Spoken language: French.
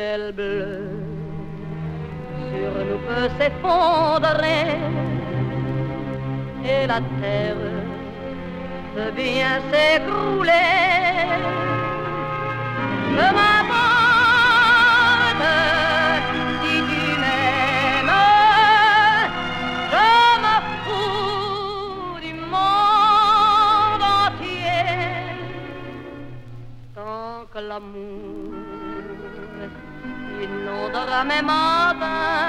ciel bleu sur nous peut s'effondrer et la terre peut bien s'écrouler. Peu m'importe si tu m'aimes, je me fous du monde entier tant que l'amour inondera mes matins